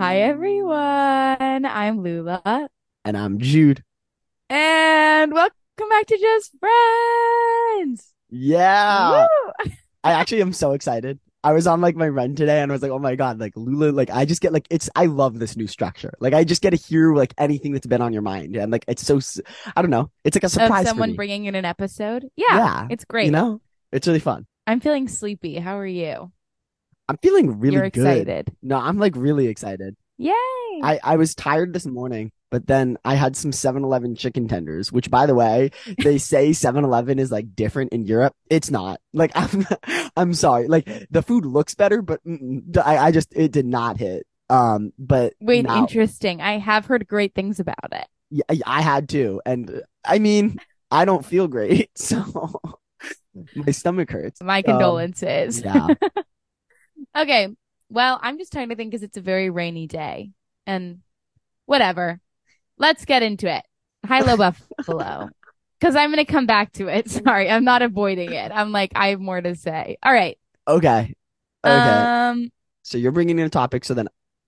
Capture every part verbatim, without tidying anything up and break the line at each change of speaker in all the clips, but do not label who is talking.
Hi everyone. I'm Lula.
And I'm Jude.
And welcome back to Just Friends.
Yeah.
Woo!
I actually am so excited. I was on like my run today and I was like, oh my God, like Lula, like I just get like it's I love this new structure. Like I just get to hear like anything that's been on your mind. And like it's so s- I don't know. It's like a
Of
surprise for
someone
me.
bringing in an episode. Yeah,
Yeah.
it's
You
great.
know? It's really fun.
I'm feeling sleepy. How are you?
I'm feeling really
You're
good.
excited.
No, I'm like really excited.
Yay.
I, I was tired this morning, but then I had some Seven Eleven chicken tenders, which by the way, they say Seven Eleven is like different in Europe. It's not. Like I'm I'm sorry. Like the food looks better, but mm-mm, I, I just it did not hit. Um, but
Wait,
now
interesting. I have heard great things about it.
yeah, I I had to. And uh, I mean, I don't feel great, so my stomach hurts.
My
Um,
condolences.
yeah.
Okay. Well, I'm just trying to think because it's a very rainy day. And whatever. Let's get into it. Hi, Low Buffalo. Because I'm going to come back to it. Sorry, I'm not avoiding it. I'm like, I have more to say. All right.
Okay. Okay.
Um,
So you're bringing in a topic, so then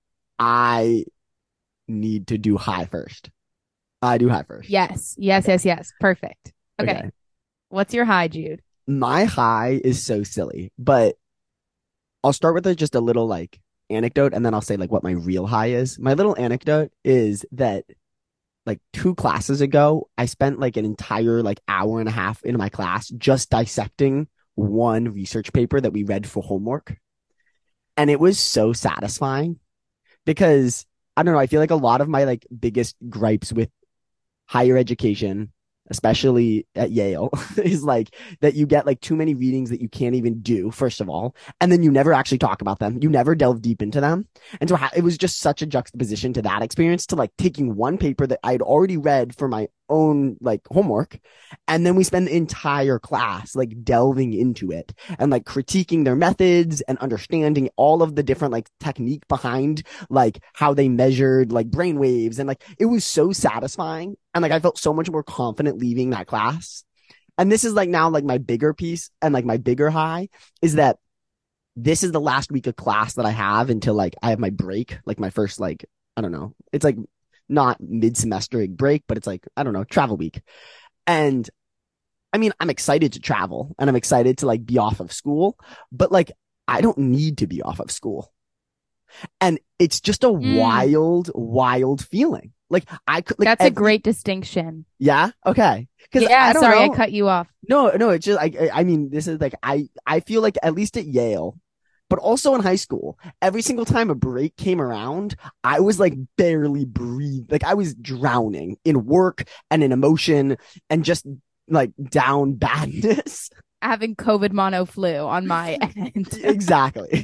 I need to do high first. I do high first.
yes, yes, yes, yes. Perfect. Okay.
Okay.
What's your high, Jude?
My high is so silly, but I'll start with a, just a little like anecdote and then I'll say like what my real high is. My little anecdote is that like two classes ago, I spent like an entire like hour and a half in my class just dissecting one research paper that we read for homework. And it was so satisfying because I don't know, I feel like a lot of my like biggest gripes with higher education, especially at Yale, is like that you get like too many readings that you can't even do, first of all. And then you never actually talk about them. You never delve deep into them. And so it was just such a juxtaposition to that experience to like taking one paper that I'd already read for my own like homework. And then we spend the entire class like delving into it and like critiquing their methods and understanding all of the different like technique behind like how they measured like brain waves. And like it was so satisfying. And like I felt so much more confident leaving that class. And this is like now like my bigger piece and like my bigger high is that this is the last week of class that I have until like I have my break, like my first like I don't know. It's like not mid-semester break, but it's like I don't know, travel week. And I mean, I'm excited to travel and I'm excited to like be off of school, but like I don't need to be off of school. And it's just a
Mm,
wild, wild feeling. Like I could like
that's a
every
great distinction.
yeah, okay. Because
Yeah,
I don't
sorry, I
know.
cut you off.
No, no, it's just I I mean, this is like I I feel like at least at Yale, but also in high school, every single time a break came around, I was like barely breathe. Like I was drowning in work and in emotion and just like down badness.
Having COVID mono flu on my end.
Exactly.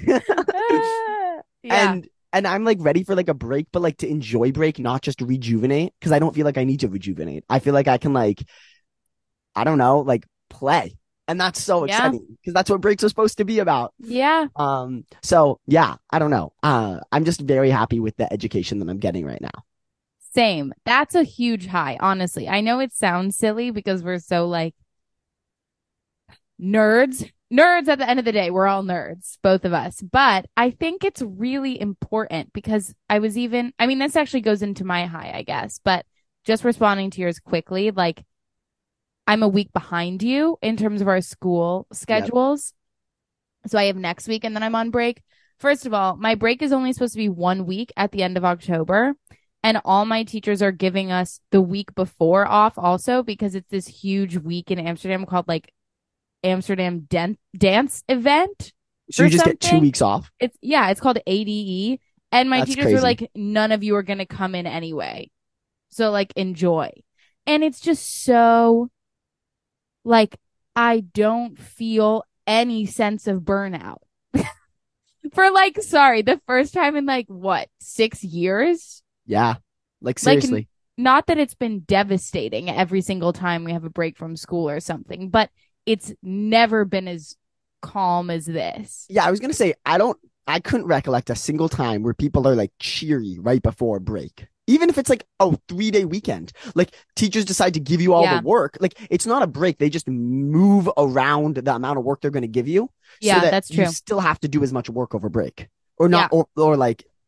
Ah, yeah.
and and I'm like ready for like a break, but like to enjoy break, not just rejuvenate, because I don't feel like I need to rejuvenate. I feel like I can like, I don't know, like play. And that's so
Yeah.
exciting because that's what breaks are supposed to be about.
Yeah.
Um, so yeah, I don't know. Uh, I'm just very happy with the education that I'm getting right now.
Same. That's a huge high, honestly. I know it sounds silly because we're so like nerds. Nerds at the end of the day, we're all nerds, both of us. But I think it's really important because I was even, I mean, this actually goes into my high, I guess, but just responding to yours quickly, like I'm a week behind you in terms of our school
Yep.
schedules. So I have next week and then I'm on break. First of all, my break is only supposed to be one week at the end of October. And all my teachers are giving us the week before off also because it's this huge week in Amsterdam called like Amsterdam Dan- dance event
So
or
you just get two
something.
weeks off.
It's yeah, it's called A D E. And my
That's
teachers were
crazy.
like, none of you are gonna come in anyway. So like enjoy. And it's just so like I don't feel any sense of burnout. For like, sorry, the first time in like what, six years?
Yeah. Like
Like, n-
seriously.
not that it's been devastating every single time we have a break from school or something, but it's never been as calm as this.
Yeah, I was gonna say I don't I couldn't recollect a single time where people are like cheery right before a break. Even if it's like a three day weekend, like teachers decide to give you all the
Yeah.
work. Like it's not a break. They just move around the amount of work they're going to give you so
Yeah,
that
that's
you
true.
still have to do as much work over break or not,
Yeah.
or, or like,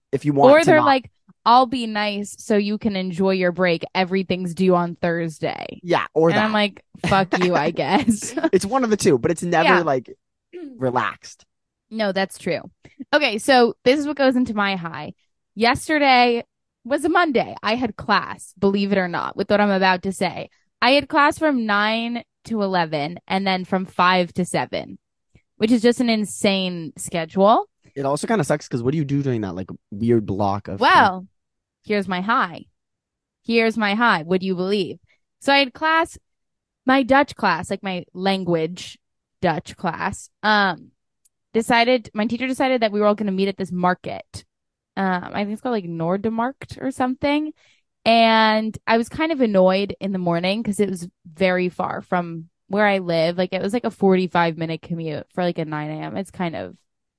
if you want
Or
to
they're
not.
like, I'll be nice so you can enjoy your break. Everything's due on Thursday.
Yeah, or
And I'm
that.
like, fuck you, I guess.
It's one of the two, but it's never
Yeah.
like relaxed.
No, that's true. Okay, so this is what goes into my high. Yesterday was a Monday. I had class, believe it or not, with what I'm about to say. I had class from nine to eleven and then from five to seven, which is just an insane schedule.
It also kind of sucks because what do you do during that like weird block of time?
Well, here's my high. Here's my high. Would you believe? So I had class, my Dutch class, like my language Dutch class. Um, decided my teacher decided that we were all going to meet at this market. Um, I think it's called like Noordermarkt or something. And I was kind of annoyed in the morning because it was very far from where I live. Like it was like a forty-five minute commute for like a nine a.m. It's kind of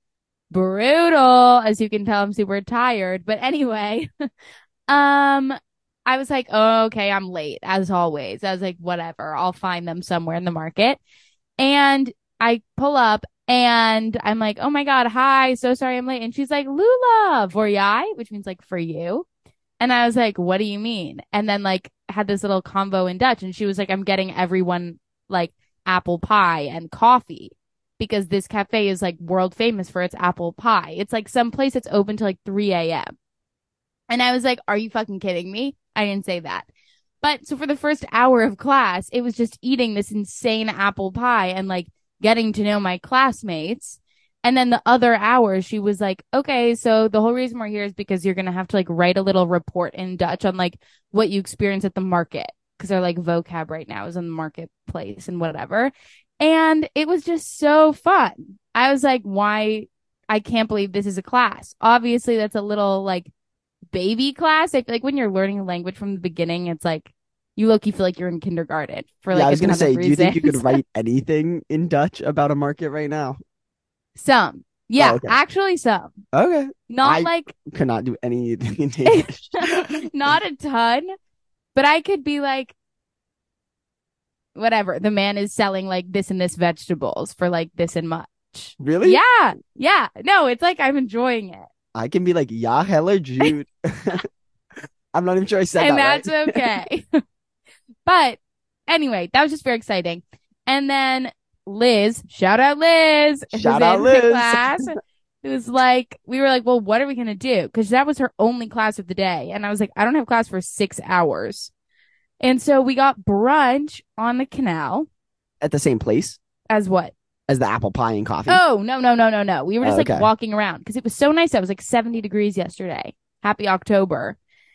brutal. As you can tell, I'm super tired. But anyway, um, I was like, oh, okay, I'm late as always. I was like, whatever, I'll find them somewhere in the market. And I pull up and I'm like, oh my God, hi, so sorry I'm late. And she's like, Lula, for yai, which means like for you. And I was like, what do you mean? And then like had this little convo in Dutch and she was like, I'm getting everyone like apple pie and coffee because this cafe is like world famous for its apple pie. It's like some place that's open till like three a.m. And I was like, are you fucking kidding me? I didn't say that. But so for the first hour of class, it was just eating this insane apple pie and like getting to know my classmates. And then the other hour, she was like, okay, so the whole reason we're here is because you're going to have to like write a little report in Dutch on like what you experience at the market. Cause they're like vocab right now is in the marketplace and whatever. And it was just so fun. I was like, why? I can't believe this is a class. Obviously, that's a little like baby class. I feel like when you're learning a language from the beginning, it's like you look, you feel like you're in kindergarten for like
Yeah, I was
a
gonna
ton of
say, do you think you could
reasons.
write anything in Dutch about a market right now?
Some.
Oh,
Yeah,
okay.
actually some.
Okay.
Not
I
like
could not do anything in English.
not a ton, but I could be like whatever. The man is selling like this and this vegetables for like this and much.
Really?
Yeah. Yeah. No, it's like I'm enjoying it.
I can be like, yeah, hello, Jude. I'm not even sure I said
And
that right.
that's okay. But anyway, that was just very exciting. And then Liz, shout out Liz, who's
Shout out
in my
Liz.
class. It was like, we were like, well, what are we going to do? Because that was her only class of the day. And I was like, I don't have class for six hours. And so we got brunch on the canal.
At the same place
As what?
as the apple pie and coffee.
Oh, no, no, no, no, no. We were just
Oh,
like
okay.
walking around because it was so nice. It was like seventy degrees yesterday. Happy October.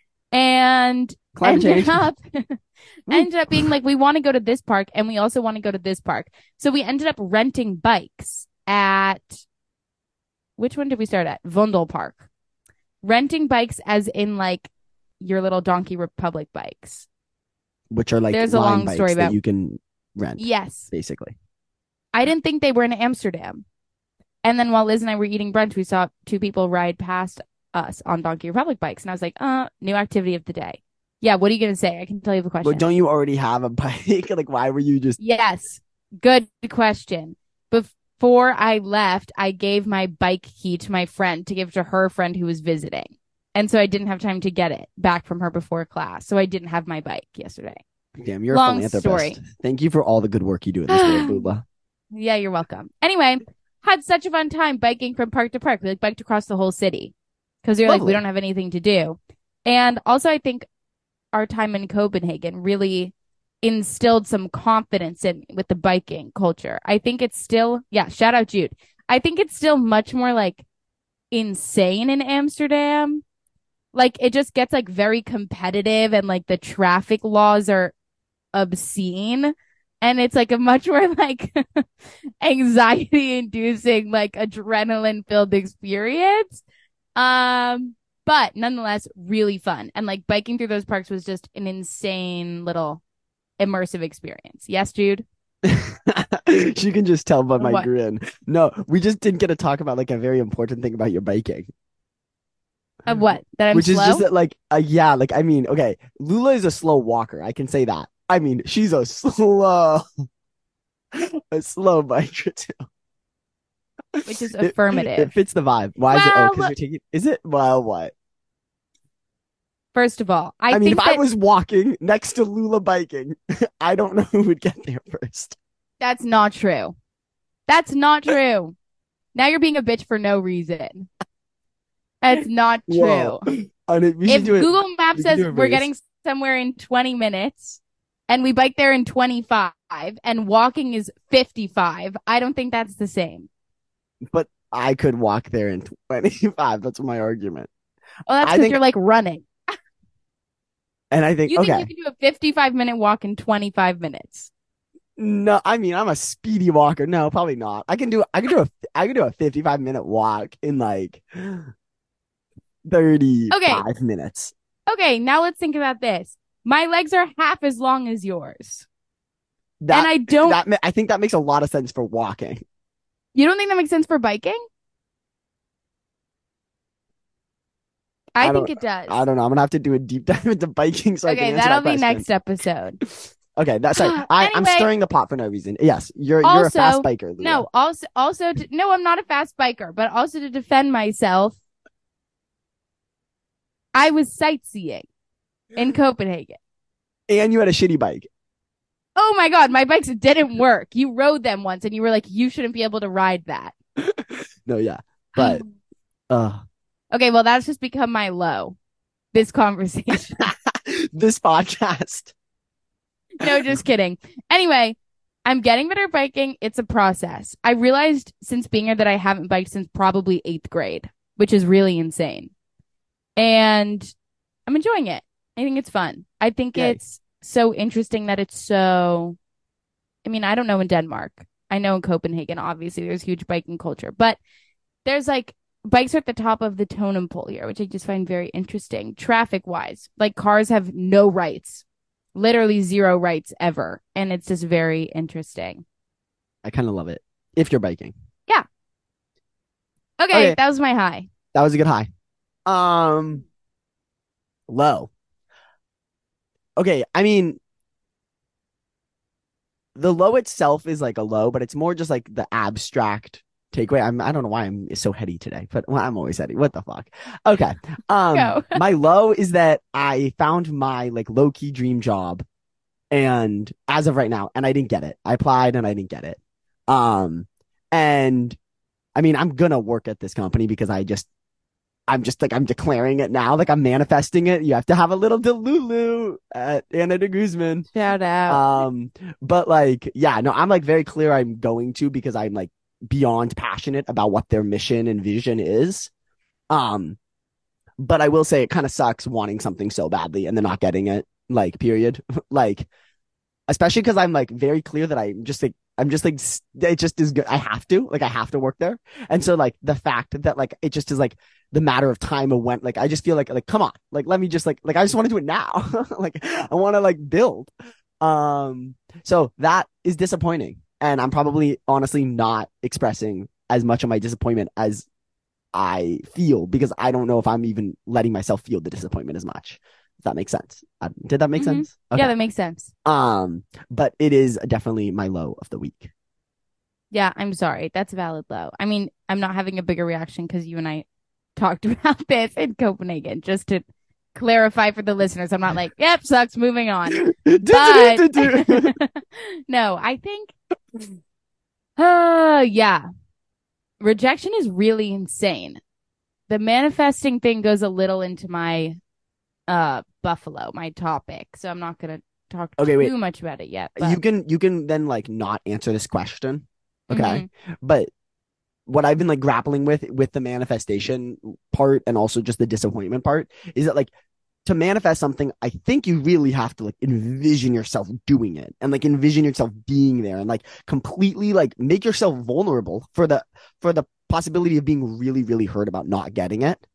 And
Climate
ended
change.
up ended up being like, we want to go to this park and we also want to go to this park. So we ended up renting bikes at, which one did we start at? Vondel Park. Renting bikes as in like your little Donkey Republic bikes.
Which are like
There's a
line
long
bikes
story
that
about-
you can rent,
Yes.
basically.
I didn't think they were in Amsterdam. And then while Liz and I were eating brunch, we saw two people ride past us on Donkey Republic bikes. And I was like, uh, new activity of the day. Yeah, what are you going to say? I can tell you the question.
But don't you already have a bike? Like, why were you just...
Yes. Good question. Before I left, I gave my bike key to my friend to give to her friend who was visiting. And so I didn't have time to get it back from her before class. So I didn't have my bike yesterday.
Damn, you're
Long
a philanthropist.
story.
Thank you for all the good work you do in this world, Booba.
Yeah, you're welcome. Anyway, had such a fun time biking from park to park. We like biked across the whole city because we were like, we
Lovely.
don't have anything to do. And also, I think our time in Copenhagen really instilled some confidence in with the biking culture. I think it's still, yeah, shout out Jude. I think it's still much more like insane in Amsterdam. Like it just gets like very competitive and like the traffic laws are obscene. And it's like a much more like anxiety inducing, like adrenaline filled experience. Um, but nonetheless, really fun. And like biking through those parks was just an insane little immersive experience. Yes, Jude?
She can just tell by my
What?
grin. No, we just didn't get to talk about like a very important thing about your biking.
Of what? That I'm
Which
slow?
is just that, like, uh, yeah, like, I mean, okay, Lula is a slow walker. I can say that. I mean, she's a slow, a slow biker too.
which is
It, it
affirmative.
fits the vibe. Why is it? Oh, because
Well,
you're taking. Is it? Well, what?
first of all, I
I mean, if
think
I
that
was walking next to Lula biking, I don't know who would get there first.
that's not true. That's not true. Now you're being a bitch for no reason. That's not
Whoa.
true.
And it, we should
If
do it.
Google Maps
We can
says
do a
we're
race.
getting somewhere in twenty minutes and we bike there in twenty-five and walking is fifty-five, I don't think that's the same.
But I could walk there in twenty-five. That's my argument.
Oh, that's
I
because
think,
you're like running.
and I think,
You think you
okay.
can do a fifty-five minute walk in twenty-five minutes?
No, I mean, I'm a speedy walker. No, probably not. I can do, I can do a, I can do a fifty-five minute walk in like
Okay.
thirty-five minutes.
Okay. Now let's think about this. My legs are half as long as yours. And
That,
I don't,
that, I think that makes a lot of sense for walking.
you don't think that makes sense for biking? I,
I
think
don't,
it does.
I don't know. I'm gonna have to do a deep dive into biking so I
Okay.
can answer
That'll
that
be
question.
next episode.
Okay, that's sorry. I, I'm
Anyway,
stirring the pot for no reason. Yes, you're you're a
also,
fast biker, Leah.
no, also, also, to, no, I'm not a fast biker, but also to defend myself, I was sightseeing in Copenhagen.
And you had a shitty bike.
Oh my God, my bikes didn't work. You rode them once and you were like, you shouldn't be able to ride that.
No, yeah, but uh,
Okay, well, that's just become my low, this conversation.
this podcast.
No, just kidding. Anyway, I'm getting better at biking. It's a process. I realized since being here that I haven't biked since probably eighth grade, which is really insane. And I'm enjoying it. I think it's fun. I think
Yay.
it's so interesting that it's so, I mean, I don't know in Denmark. I know in Copenhagen, obviously, there's huge biking culture, but there's like bikes are at the top of the totem pole here, which I just find very interesting. Traffic wise, like cars have no rights, literally zero rights ever. And it's just very interesting.
I kind of love it. If you're biking.
Yeah. Okay,
Okay.
that was my high.
That was a good high. Um, low. Okay, I mean, the low itself is like a low, but it's more just like the abstract takeaway. I'm I don't know why I'm so heady today, but well, I'm always heady. What the fuck? Okay. Um,
Go.
my low is that I found my like low key dream job, and as of right now, and I didn't get it. I applied and I didn't get it. Um, and I mean, I'm gonna work at this company because I just I'm just like, I'm declaring it now. Like I'm manifesting it. You have to have a little Delulu at Anna de Guzman.
Shout out.
Um, but like, yeah, no, I'm like very clear I'm going to because I'm like beyond passionate about what their mission and vision is. Um, but I will say it kind of sucks wanting something so badly and then not getting it, like, period. Like, especially because I'm like very clear that I'm just like, I'm just like, it just is good. I have to, like, I have to work there. And so, like, the fact that, like, it just is like the matter of time of when, like, I just feel like, like, come on, like, let me just, like, like, I just want to do it now. Like, I want to, like, build. Um, so that is disappointing. And I'm probably honestly not expressing as much of my disappointment as I feel because I don't know if I'm even letting myself feel the disappointment as much. If that makes sense. Uh, did that make
Mm-hmm.
sense? Okay.
Yeah, that makes sense.
Um, but it is definitely my low of the week.
Yeah, I'm sorry. That's a valid low. I mean, I'm not having a bigger reaction because you and I talked about this in Copenhagen, just to clarify for the listeners. I'm not like, yep, sucks, moving on. But no, I think, uh, yeah, rejection is really insane. The manifesting thing goes a little into my uh Buffalo, my topic, so I'm not gonna talk
Okay,
too
wait.
much about it yet. But
You can you can then like not answer this question. Okay.
mm-hmm.
But what I've been like grappling with with the manifestation part and also just the disappointment part is that like to manifest something, I think you really have to like envision yourself doing it and like envision yourself being there and like completely like make yourself vulnerable for the for the possibility of being really, really hurt about not getting it.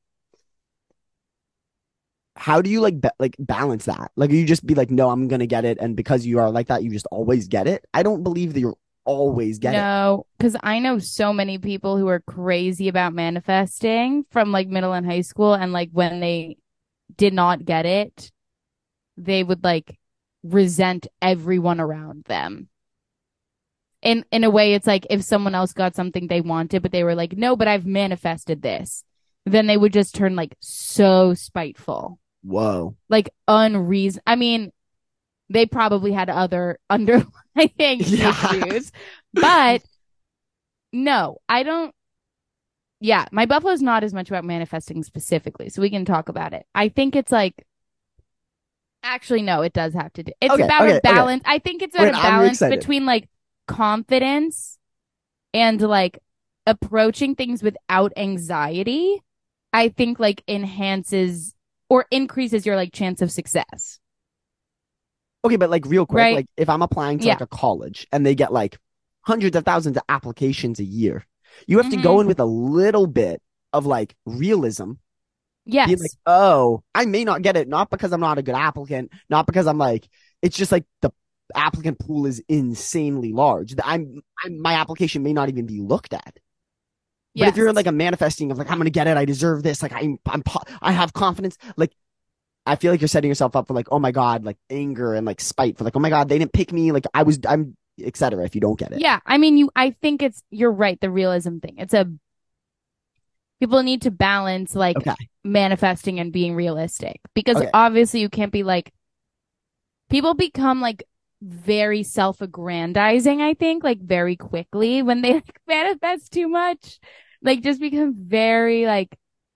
How do you like ba- like balance that? Like you just be like, no, I'm gonna get it, and because you are like that, you just always get it. I don't believe that you're always get it.
No, because I know so many people who are crazy about manifesting from like middle and high school, and like when they did not get it, they would like resent everyone around them. in in a way, it's like if someone else got something they wanted, but they were like, no, but I've manifested this, then they would just turn like so spiteful,
Whoa.
like unreason. I mean, they probably had other underlying
Yeah.
issues, but no, I don't. Yeah, my buffalo is not as much about manifesting specifically, so we can talk about it. I think it's like actually no, it does have to do. It's
Okay,
about
okay,
a
okay.
balance. I think it's about
Wait,
a
I'm
balance
excited.
between like confidence and like approaching things without anxiety. I think like enhances or increases your like chance of success,
Okay, but like real quick,
right?
like if I'm applying to
Yeah.
like a college and they get like hundreds of thousands of applications a year, you have to go
Hmm.
in with a little bit of like realism, being like,
Yes.
oh, I may not get it, not because I'm not a good applicant, not because I'm like, it's just like the applicant pool is insanely large. I'm, I'm my application may not even be looked at. But if you're
Yes.
like a manifesting of like, I'm gonna get it, I deserve this, like I'm, I'm, I have confidence, like I feel like you're setting yourself up for like, oh my God, like anger and like spite for like, oh my God, they didn't pick me. Like I was, I'm, et cetera. If you don't get it.
Yeah. I mean, you. I think it's you're right. The realism thing. It's a people need to balance like
Okay.
manifesting and being realistic because
Okay.
obviously you can't be like people become like very self-aggrandizing, I think, like very quickly when they like manifest too much. Like just become very like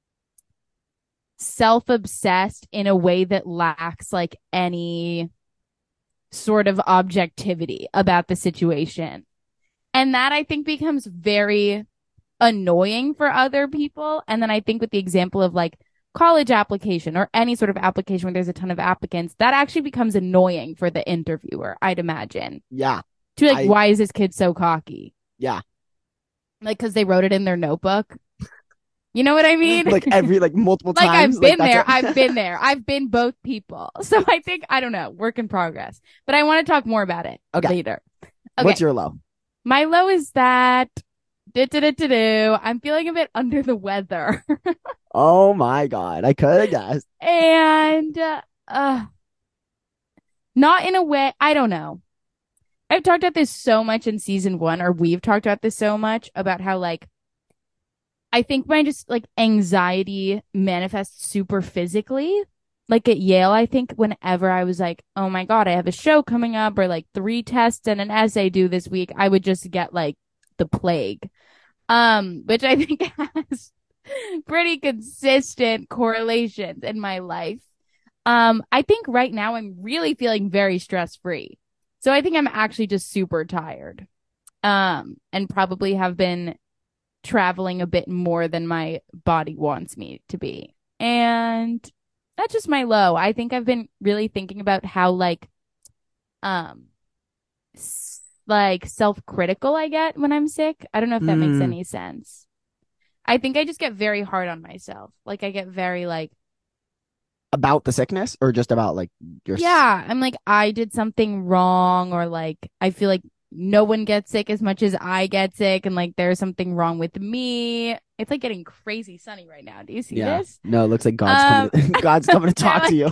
self-obsessed in a way that lacks like any sort of objectivity about the situation. And that I think becomes very annoying for other people. And then I think with the example of like college application or any sort of application where there's a ton of applicants, that actually becomes annoying for the interviewer, I'd imagine.
Yeah.
To like,
I,
why is this kid so cocky?
yeah.
Like, because they wrote it in their notebook. You know what I mean?
Like every, like multiple
Like
times.
I've
Like
been
that's
there.
it.
I've been there. I've been both people. So I think, I don't know, work in progress. But I want to talk more about it
Okay.
later. Okay.
What's your low?
My low is that do-do-do-do-do, I'm feeling a bit under the weather.
Oh my God. I could have guessed.
And uh, uh, not in a way, I don't know. I've talked about this so much in season one, or we've talked about this so much about how, like, I think my just like anxiety manifests super physically. Like at Yale, I think whenever I was like, oh my God, I have a show coming up, or like three tests and an essay due this week, I would just get like the plague. Um, which I think has pretty consistent correlations in my life. Um, I think right now I'm really feeling very stress free. So I think I'm actually just super tired. Um, and probably have been traveling a bit more than my body wants me to be. And that's just my low. I think I've been really thinking about how like um s- like self-critical I get when I'm sick. I don't know if that makes
Mm,
any sense. I think I just get very hard on myself. Like I get very like,
about the sickness or just about like your,
yeah, I'm like I did something wrong, or like I feel like no one gets sick as much as I get sick, and like there's something wrong with me. It's like getting crazy sunny right now. Do you see
yeah.
this?
No, it looks like God's
Um,
coming to, God's coming to talk to you.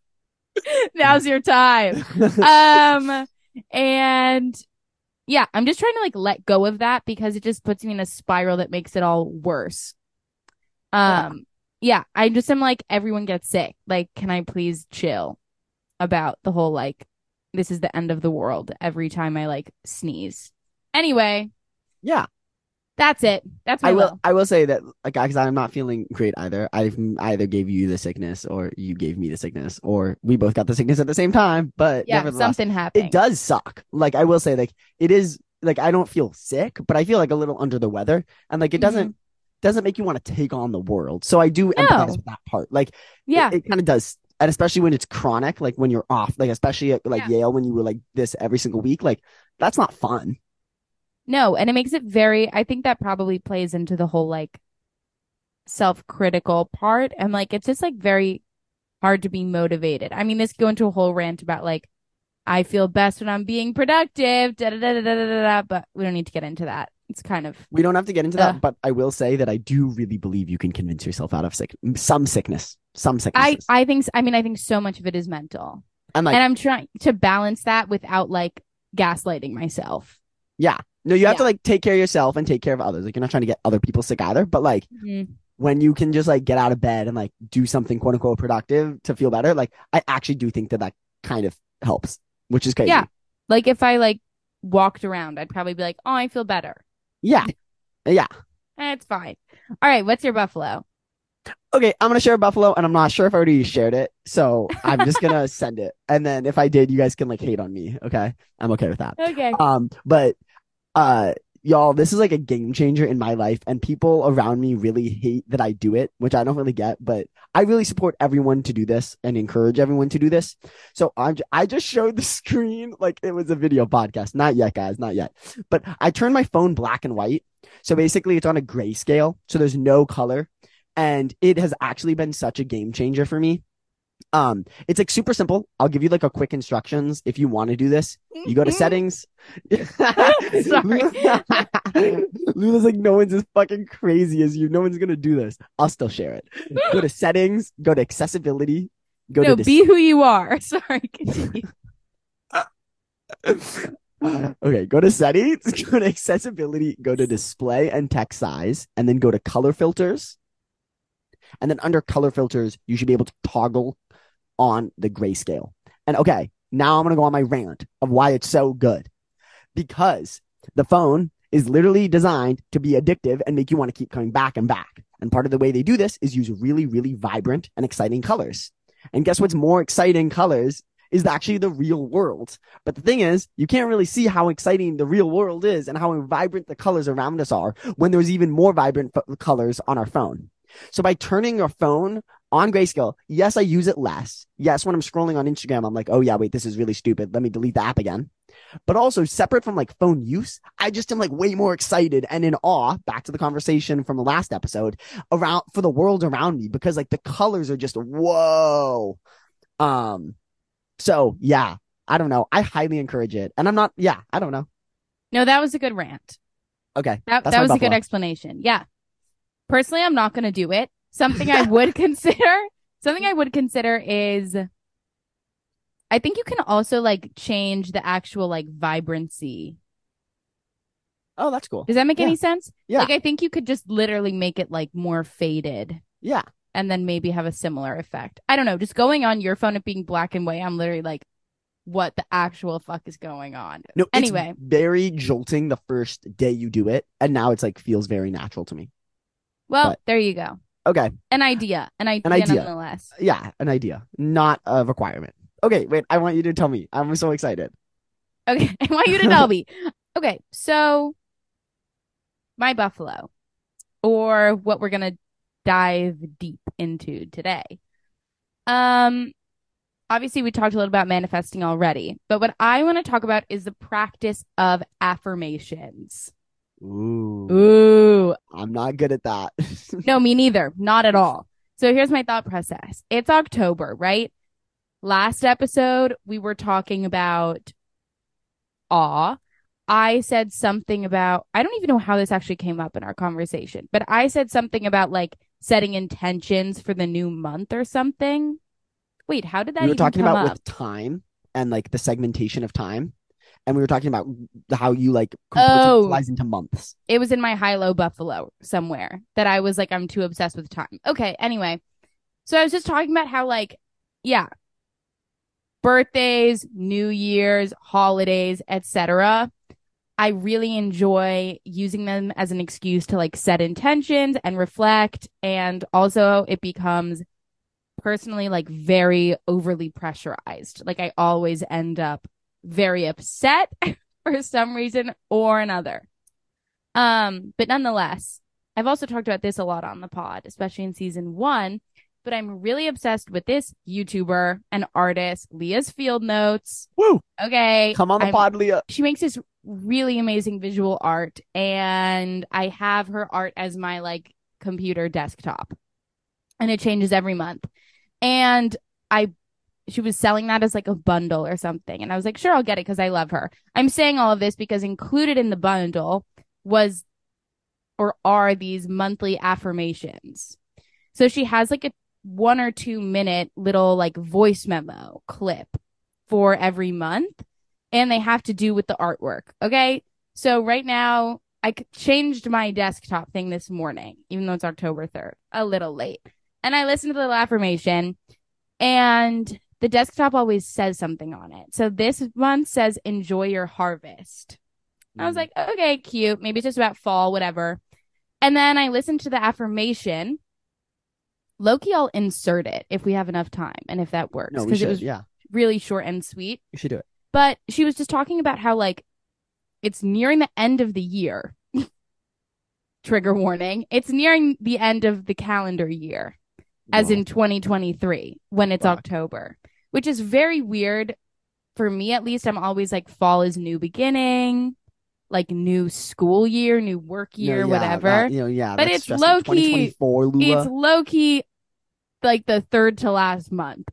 now's your time. Um, and yeah, I'm just trying to like let go of that because it just puts me in a spiral that makes it all worse.
Yeah.
Um, yeah, I just am like, everyone gets sick. Like, can I please chill about the whole like, this is the end of the world every time I like sneeze. Anyway,
Yeah.
that's it. That's my
I will.
low.
I will say that, like, because I'm not feeling great either. I either gave you the sickness, or you gave me the sickness, or we both got the sickness at the same time. But
Yeah,
nevertheless,
something
it
happened.
does suck. Like, I will say, like, it is like I don't feel sick, but I feel like a little under the weather, and like it
Hmm.
doesn't doesn't make you want to take on the world. So I do empathize
No.
with that part. Like, it,
Yeah.
it kind of does, and especially when it's chronic, like when you're off, like especially at like
Yeah.
Yale when you were like this every single week, like that's not fun.
No, and it makes it very, I think that probably plays into the whole like self-critical part. And like it's just like very hard to be motivated. I mean, this go into a whole rant about like I feel best when I'm being productive, da da da da da da da, but we don't need to get into that. It's kind of
We don't have to get into
uh,
that, but I will say that I do really believe you can convince yourself out of sick some sickness, some
I
sicknesses,
I think I mean I think so much of it is mental.
and
And
like
I'm trying to balance that without like gaslighting myself.
Yeah. No, you have to
Yeah.
like take care of yourself and take care of others. Like you're not trying to get other people sick either, but like
Mhm.
when you can just like get out of bed and like do something quote unquote productive to feel better, like I actually do think that that kind of helps, which is
Yeah.
crazy.
Like if I like walked around, I'd probably be like, oh, I feel better.
Yeah. Yeah.
Eh, it's fine. All right. What's your buffalo?
Okay, I'm gonna share a buffalo, and I'm not sure if I already shared it, so I'm just gonna send it, and then if I did, you guys can like hate on me. Okay, I'm okay with that.
Okay.
Um, but uh, y'all, this is like a game changer in my life, and people around me really hate that I do it, which I don't really get, but I really support everyone to do this and encourage everyone to do this. So I'm j- I just showed the screen like it was a video podcast. Not yet, guys, not yet. But I turned my phone black and white, so basically it's on a grayscale, so there's no color, and it has actually been such a game changer for me. Um, it's like super simple. I'll give you like a quick instructions if you want to do this. You go to settings.
Sorry.
Lula's like, no one's as fucking crazy as you. No one's gonna do this. I'll still share it. Go to settings, go to accessibility, go
No,
to
be
dis-
who you are. Sorry, continue.
okay, go to settings, go to accessibility, go to display and text size, and then go to color filters. And then under color filters, you should be able to toggle on the grayscale. And okay, now I'm going to go on my rant of why it's so good. Because the phone is literally designed to be addictive and make you want to keep coming back and back. And part of the way they do this is use really, really vibrant and exciting colors. And guess what's more exciting colors is actually the real world. But the thing is, you can't really see how exciting the real world is and how vibrant the colors around us are when there's even more vibrant f- colors on our phone. So by turning your phone on grayscale, yes, I use it less. Yes, when I'm scrolling on Instagram, I'm like, oh yeah, wait, this is really stupid. Let me delete the app again. But also separate from like phone use, I just am like way more excited and in awe, back to the conversation from the last episode, around for the world around me, because like the colors are just whoa. Um, so yeah, I don't know. I highly encourage it. And I'm not, yeah, I don't know.
No, that was a good rant.
Okay.
That
That's
that
my
was a good
buffalo.
explanation. Yeah. Personally, I'm not going to do it. Something I would consider, something I would consider is I think you can also like change the actual like vibrancy.
Oh, that's cool.
Does that make
Yeah.
any sense?
Yeah.
Like I think you could just literally make it like more faded
Yeah.
and then maybe have a similar effect. I don't know. Just going on your phone, it being black and white, I'm literally like, what the actual fuck is going on?
No, it's
Anyway,
very jolting the first day you do it. And now it's like feels very natural to me.
well,
But
there you go.
okay.
An idea, an idea,
An idea.
nonetheless.
Yeah, an idea, not a requirement. Okay, wait, I want you to tell me. I'm so excited.
Okay, I want you to tell me. Okay, so my buffalo, or what we're gonna dive deep into today. Um, obviously we talked a little about manifesting already, but what I want to talk about is the practice of affirmations.
Ooh,
Ooh,
I'm not good at that.
no, me neither, not at all. So here's my thought process. It's October, right? Last episode, we were talking about awe. I said something about, I don't even know how this actually came up in our conversation, but I said something about like setting intentions for the new month or something. Wait, how did that
We were
even
talking
come
about
up?
with time and like the segmentation of time, and we were talking about how you like
Oh,
compartmentalize into months.
it was in my high-low buffalo somewhere that I was like, I'm too obsessed with time. Okay, anyway. So I was just talking about how like, yeah, birthdays, New Year's, holidays, et cetera. I really enjoy using them as an excuse to like set intentions and reflect. And also it becomes personally like very overly pressurized. Like I always end up very upset for some reason or another. Um, but nonetheless, I've also talked about this a lot on the pod, especially in season one. But I'm really obsessed with this YouTuber and artist, Leah's Field Notes.
Woo!
Okay.
Come on the
I'm
pod, Leah.
she makes this really amazing visual art, and I have her art as my like computer desktop, and it changes every month. And I she was selling that as like a bundle or something, and I was like, sure, I'll get it because I love her. I'm saying all of this because included in the bundle was or are these monthly affirmations. So she has like a one or two minute little like voice memo clip for every month, and they have to do with the artwork. Okay. So right now, I c- changed my desktop thing this morning, even though it's October third, a little late. And I listened to the little affirmation, and the desktop always says something on it. So this month says, enjoy your harvest. I was
Mm.
like, okay, cute. Maybe it's just about fall, whatever. And then I listened to the affirmation. Loki, I'll insert it if we have enough time and if that works,
No, we
because it
should.
was
Yeah,
really short and sweet.
we should do it.
But she was just talking about how, like, it's nearing the end of the year. Trigger warning. It's nearing the end of the calendar year, as
Well,
in twenty twenty-three, when it's
fuck.
October, which is very weird for me, at least. I'm always like, fall is new beginning, like new school year, new work
No,
year,
yeah,
whatever.
that you know, yeah,
But
that's
it's
stressful.
low key,
twenty twenty-four,
it's
Lula.
low key like the third to last month.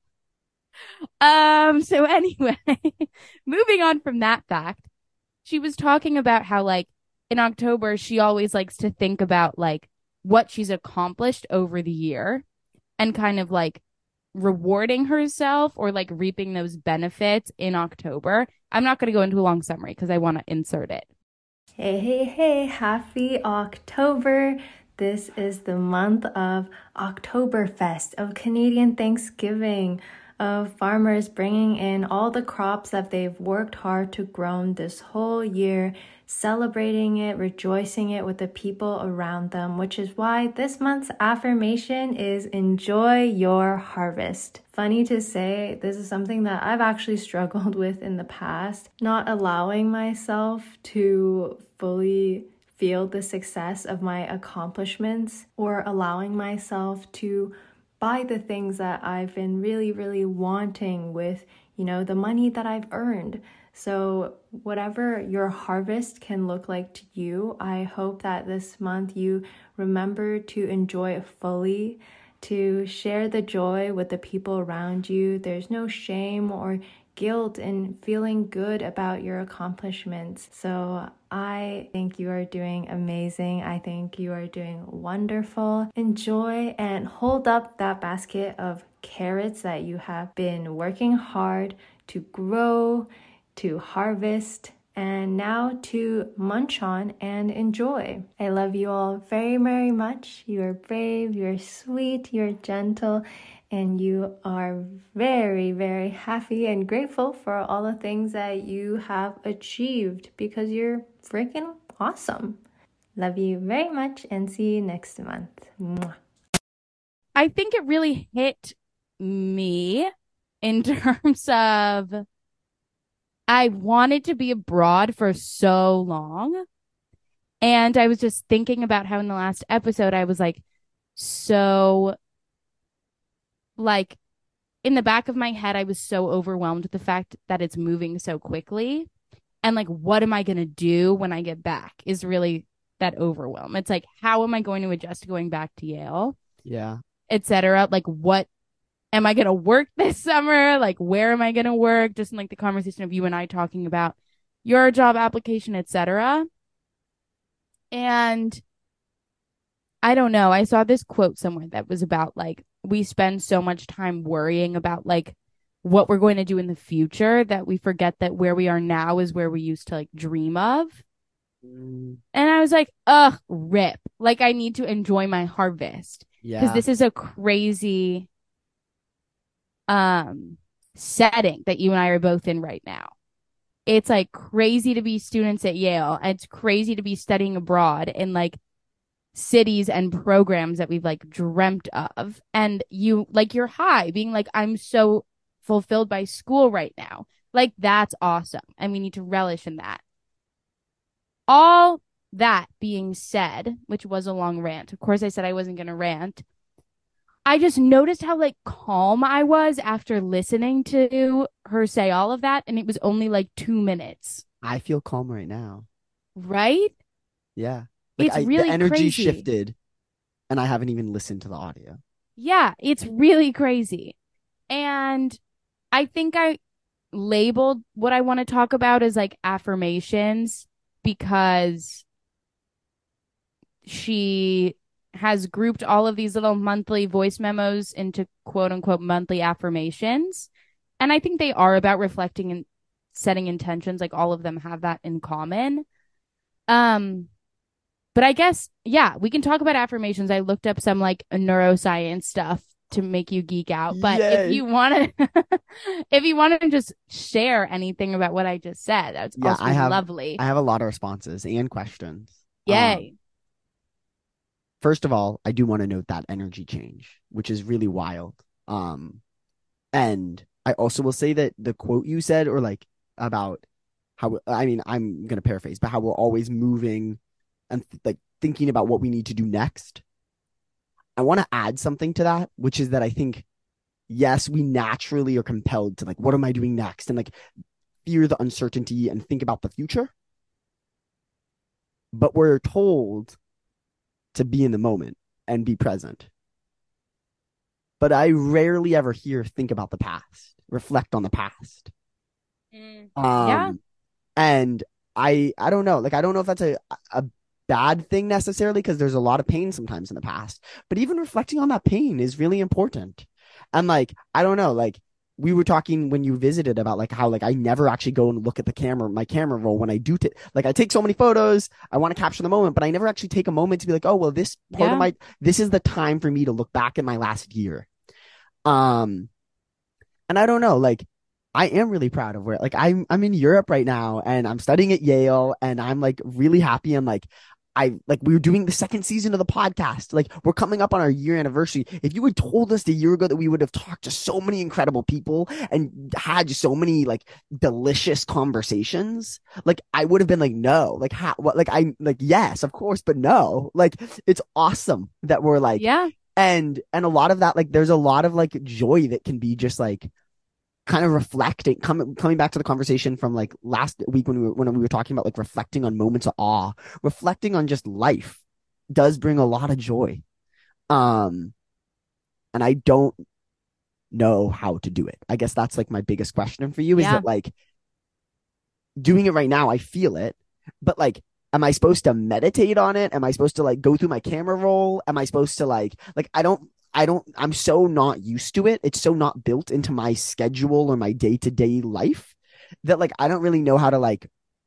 Um, so anyway, moving on from that fact, she was talking about how, like, in October, she always likes to think about like what she's accomplished over the year and kind of like rewarding herself or like reaping those benefits in October. I'm not going to go into a long summary because I want to insert it.
Hey, hey, hey, happy October. This is the month of Oktoberfest, of Canadian Thanksgiving, of farmers bringing in all the crops that they've worked hard to grow this whole year, celebrating it, rejoicing it with the people around them, which is why this month's affirmation is enjoy your harvest. Funny to say, this is something that I've actually struggled with in the past, not allowing myself to fully feel the success of my accomplishments or allowing myself to buy the things that I've been really, really wanting with, you know, the money that I've earned. So whatever your harvest can look like to you, I hope that this month you remember to enjoy it fully, to share the joy with the people around you. There's no shame or guilt in feeling good about your accomplishments. So I think you are doing amazing. I think you are doing wonderful. Enjoy and hold up that basket of carrots that you have been working hard to grow, to harvest, and now to munch on and enjoy. I love you all very, very much. You are brave, you're sweet, you're gentle, and you are very, very happy and grateful for all the things that you have achieved because you're freaking awesome. Love you very much and see you next month. Mwah.
I think it really hit me in terms of I wanted to be abroad for so long. And I was just thinking about how in the last episode, I was like, so, like, in the back of my head, I was so overwhelmed with the fact that it's moving so quickly. And, like, what am I going to do when I get back is really that overwhelm. It's like, how am I going to adjust to going back to Yale,
Yeah.
et cetera? Like, what am I going to work this summer? Like, where am I going to work? Just in, like, the conversation of you and I talking about your job application, et cetera. And I don't know. I saw this quote somewhere that was about like, we spend so much time worrying about like what we're going to do in the future that we forget that where we are now is where we used to like dream of.
Mm,
And I was like, ugh, rip. Like, I need to enjoy my harvest because
yeah.
this is a crazy um setting that you and I are both in right now. It's like crazy to be students at Yale, and it's crazy to be studying abroad in like cities and programs that we've like dreamt of. And you like you're high being like, I'm so fulfilled by school right now. Like, that's awesome. And we need to relish in that. All that being said, which was a long rant. Of course, I said I wasn't going to rant. I just noticed how like calm I was after listening to her say all of that. And it was only like two minutes,
I feel calm right now.
right?
Yeah. Like
It's
I, the
really
energy
crazy.
shifted, and I haven't even listened to the audio.
Yeah, it's really crazy. And I think I labeled what I want to talk about as like affirmations because she has grouped all of these little monthly voice memos into quote unquote monthly affirmations. And I think they are about reflecting and setting intentions, like all of them have that in common. Um, but I guess, yeah, we can talk about affirmations. I looked up some like neuroscience stuff to make you geek out. But if
Yay.
you want to, if you want to just share anything about what I just said, that's
Yeah,
also
I have
lovely.
I have a lot of responses and questions.
Yay.
Um, first of all, I do want to note that energy change, which is really wild. Um, and I also will say that the quote you said, or like about how, I mean, I'm gonna paraphrase, but how we're always moving and th- like thinking about what we need to do next. I want to add something to that, which is that I think, yes, we naturally are compelled to like, what am I doing next? And like fear the uncertainty and think about the future. But we're told to be in the moment and be present. But I rarely ever hear think about the past, reflect on the past.
Mm.
Um,
Yeah.
And I I don't know, like I don't know if that's a a bad thing necessarily, because there's a lot of pain sometimes in the past. But even reflecting on that pain is really important. And like I don't know, like we were talking when you visited about like how like I never actually go and look at the camera, my camera roll when I do t- like I take so many photos, I want to capture the moment, but I never actually take a moment to be like, oh well, this part
Yeah.
of my this is the time for me to look back at my last year. Um, and I don't know, like I am really proud of where like I'm I'm in Europe right now and I'm studying at Yale and I'm like really happy and like I like we were doing the second season of the podcast. Like we're coming up on our year anniversary. If you had told us a year ago that we would have talked to so many incredible people and had so many like delicious conversations, like I would have been like, no, like how what like I like yes, of course, but no. Like it's awesome that we're like
Yeah.
and and a lot of that, like there's a lot of like joy that can be just like kind of reflecting, coming coming back to the conversation from like last week when we were when we were talking about like reflecting on moments of awe, reflecting on just life does bring a lot of joy. Um, and I don't know how to do it. I guess that's like my biggest question for you is
Yeah.
that like doing it right now, I feel it, but like am I supposed to meditate on it? Am I supposed to like go through my camera roll? Am I supposed to like like I don't I don't I'm so not used to it. It's so not built into my schedule or my day-to-day life that like I don't really know how to like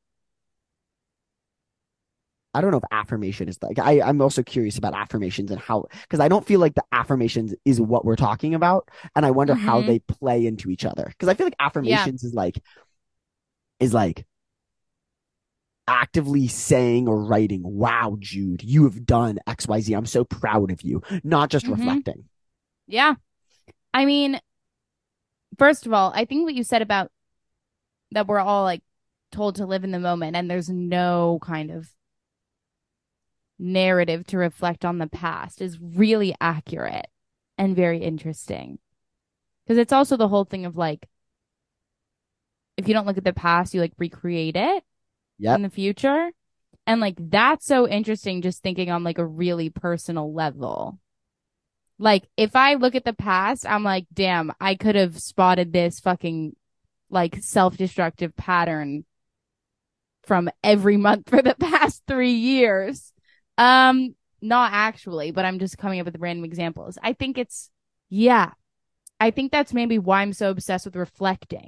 I don't know if affirmation is like I I'm also curious about affirmations and how, because I don't feel like the affirmations is what we're talking about, and I wonder how
Mhm.
they play into each other, because I feel like
Yeah.
affirmations is like is like actively saying or writing, wow, Jude, you have done X Y Z. I'm so proud of you. Not just
Mhm.
reflecting.
Yeah. I mean, first of all, I think what you said about that we're all like told to live in the moment and there's no kind of narrative to reflect on the past is really accurate and very interesting. Because it's also the whole thing of like, if you don't look at the past, you like recreate it
Yep.
in the future. And like, that's so interesting just thinking on like a really personal level. Like, if I look at the past, I'm like, damn, I could have spotted this fucking like self-destructive pattern from every month for the past three years. Um, not actually, but I'm just coming up with random examples. I think it's, yeah, I think that's maybe why I'm so obsessed with reflecting.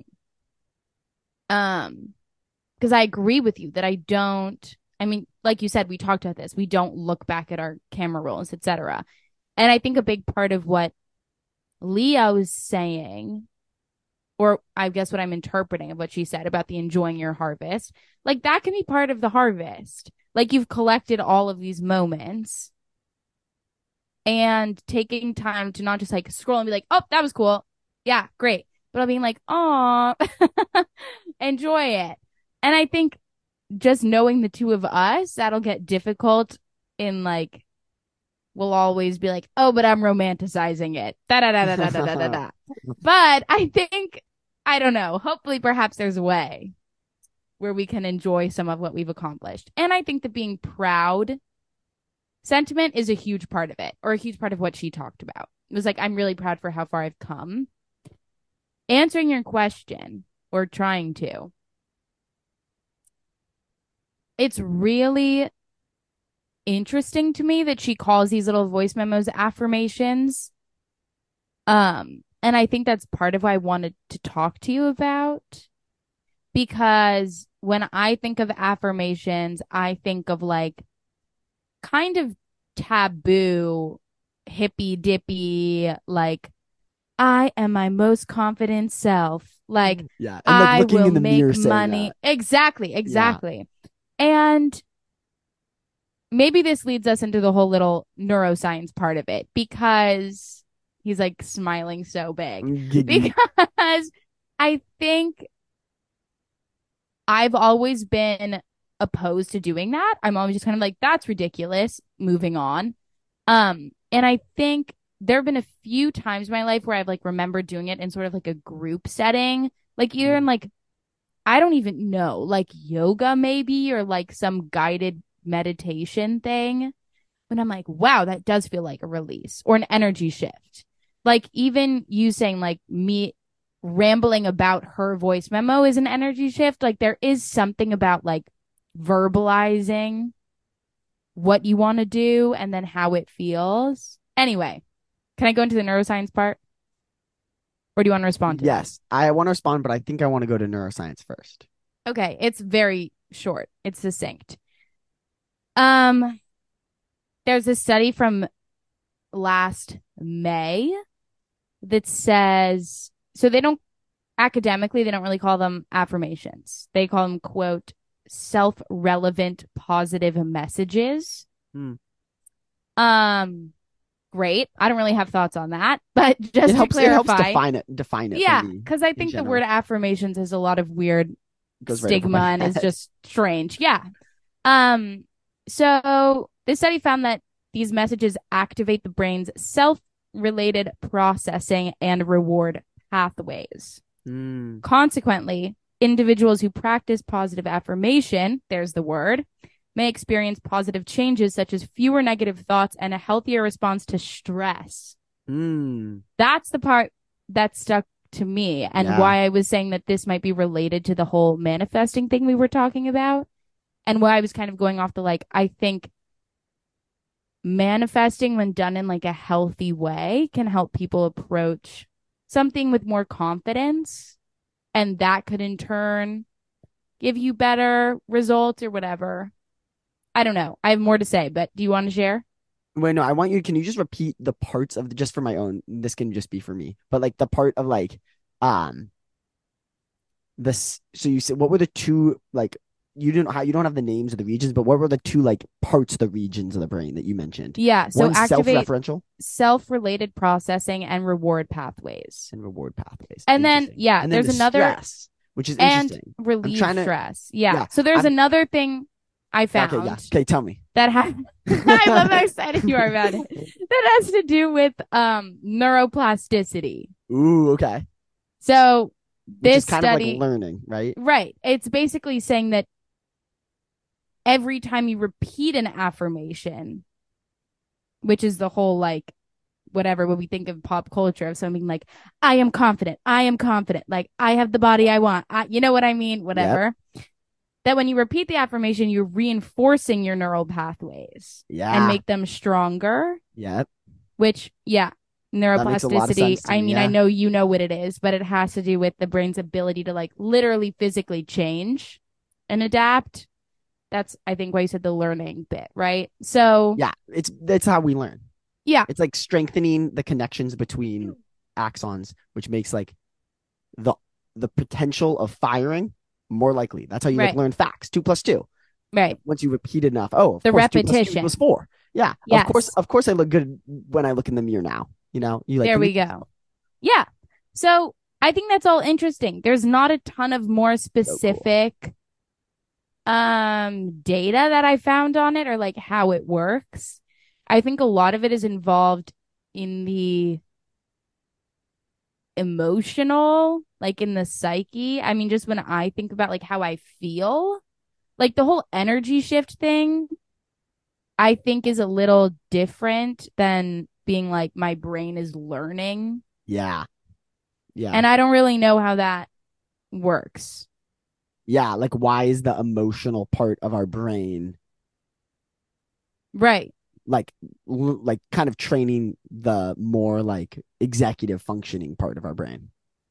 Um, because I agree with you that I don't, I mean, like you said, we talked about this. We don't look back at our camera rolls, et cetera. And I think a big part of what Leah was saying, or I guess what I'm interpreting of what she said about the enjoying your harvest, like that can be part of the harvest. Like you've collected all of these moments and taking time to not just like scroll and be like, oh, that was cool. Yeah, great. But I'll being like, oh, enjoy it. And I think just knowing the two of us, that'll get difficult in like, we'll always be like, oh, but I'm romanticizing it. Da da da da da da da da. But I think, I don't know, hopefully perhaps there's a way where we can enjoy some of what we've accomplished. And I think that being proud sentiment is a huge part of it, or a huge part of what she talked about. It was like, I'm really proud for how far I've come. Answering your question, or trying to, it's really interesting to me that she calls these little voice memos affirmations. Um, and I think that's part of why I wanted to talk to you about, because when I think of affirmations, I think of like kind of taboo, hippy dippy, like I am my most confident self. Like
Yeah. And like
I
looking
will
in the mirror
make
saying
money.
that.
Exactly,
Yeah.
exactly. And maybe this leads us into the whole little neuroscience part of it because he's like smiling so big.
Giggy.
Because I think I've always been opposed to doing that. I'm always just kind of like, that's ridiculous. Moving on. Um, and I think there have been a few times in my life where I've like remembered doing it in sort of like a group setting, like either in like, I don't even know, like yoga maybe, or like some guided meditation thing. When I'm like, wow, that does feel like a release or an energy shift. Like even you saying like me rambling about her voice memo is an energy shift. Like there is something about like verbalizing what you want to do and then how it feels. Anyway, can I go into the neuroscience part? Or do you want to respond to
Yes. I want to respond, but I think I want to go to neuroscience first.
that? Okay, it's very short. It's succinct. Um, there's a study from last May that says so they don't academically they don't really call them affirmations. They call them quote self-relevant positive messages.
Hmm.
Um great. I don't really have thoughts on that, but just
It
to
helps. It helps
clarify,
define it. Define it.
yeah,
for me
because I
in
think the
general.
word affirmations has a lot of weird
Goes right over
stigma
my
and is
head.
just strange. Yeah. Um. So this study found that these messages activate the brain's self-related processing and reward pathways.
Mm.
Consequently, individuals who practice positive affirmation, there's the word, may experience positive changes such as fewer negative thoughts and a healthier response to stress.
Mm.
That's the part that stuck to me and
Yeah.
why I was saying that this might be related to the whole manifesting thing we were talking about, and why I was kind of going off the like, I think manifesting when done in like a healthy way can help people approach something with more confidence, and that could in turn give you better results or whatever. I don't know. I have more to say, but do you want to share?
Wait, no, I want you. Can you just repeat the parts of the, just for my own? This can just be for me, but like the part of like, um, this. So you said what were the two like? You didn't how you don't have the names of the regions, but what were the two like parts of the regions of the brain that you mentioned?
Yeah. So
One
activate
self-referential
self-related processing and reward pathways.
and reward pathways.
And then,
Interesting.
yeah,
And then
there's
the
another
stress, which is
and
interesting.
relieve
trying to-
stress. Yeah.
yeah,
So there's
I'm-
another thing I found
Okay, yeah. Okay, tell me.
that has I love how excited you are about it. That has to do with um neuroplasticity.
Ooh, okay.
So
Which
this
is kind
study,
of like learning, right?
right? It's basically saying that every time you repeat an affirmation, which is the whole like whatever when we think of pop culture of something like I am confident, I am confident, like I have the body I want, I, you know what I mean, whatever. Yep. That when you repeat the affirmation, you're reinforcing your neural pathways,
yeah,
and make them stronger.
Yep.
Which, yeah, neuroplasticity.
I
mean,
yeah.
I know you know what it is, but it has to do with the brain's ability to like literally physically change and adapt. That's, I think, why you said the learning bit, right? So
yeah, it's that's how we learn.
Yeah,
it's like strengthening the connections between axons, which makes like the the potential of firing more likely. That's how you
right.
like learn facts. Two plus two.
Right.
Once you repeat it enough. Oh, of
the
course,
repetition
two plus two equals four. Yeah.
Yes.
Of course. Of course, I look good when I look in the mirror now. You know. You like.
There we
you...
go. Yeah. So I think that's all interesting. There's not a ton of more specific so cool. um data that I found on it or like how it works. I think a lot of it is involved in the emotional, like in the psyche. I mean, just when I think about like how I feel, like the whole energy shift thing, I think is a little different than being like my brain is learning.
Yeah. Yeah.
And I don't really know how that works.
Yeah. Like, why is the emotional part of our brain
right?
Like, like kind of training the more like executive functioning part of our brain.